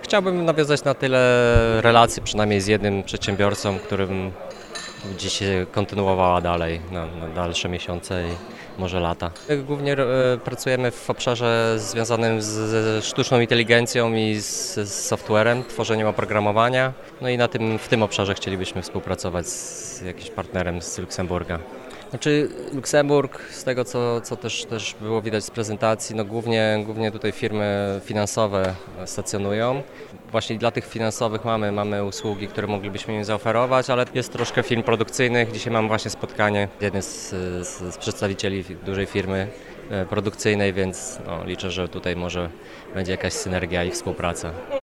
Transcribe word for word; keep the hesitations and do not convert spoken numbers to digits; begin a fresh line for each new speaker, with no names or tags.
Chciałbym nawiązać na tyle relacji, przynajmniej z jednym przedsiębiorcą, którym dziś się kontynuowała dalej na, na dalsze miesiące i może lata. Głównie e, pracujemy w obszarze związanym z, ze sztuczną inteligencją i z, z softwarem, tworzeniem oprogramowania. No i na tym, w tym obszarze chcielibyśmy współpracować z jakimś partnerem z Luksemburga. Znaczy Luksemburg, z tego co, co też, też było widać z prezentacji, no głównie, głównie tutaj firmy finansowe stacjonują. Właśnie dla tych finansowych mamy, mamy usługi, które moglibyśmy im zaoferować, ale jest troszkę firm produkcyjnych. Dzisiaj mam właśnie spotkanie z jednym z, z, z przedstawicieli dużej firmy produkcyjnej, więc no, liczę, że tutaj może będzie jakaś synergia i współpraca.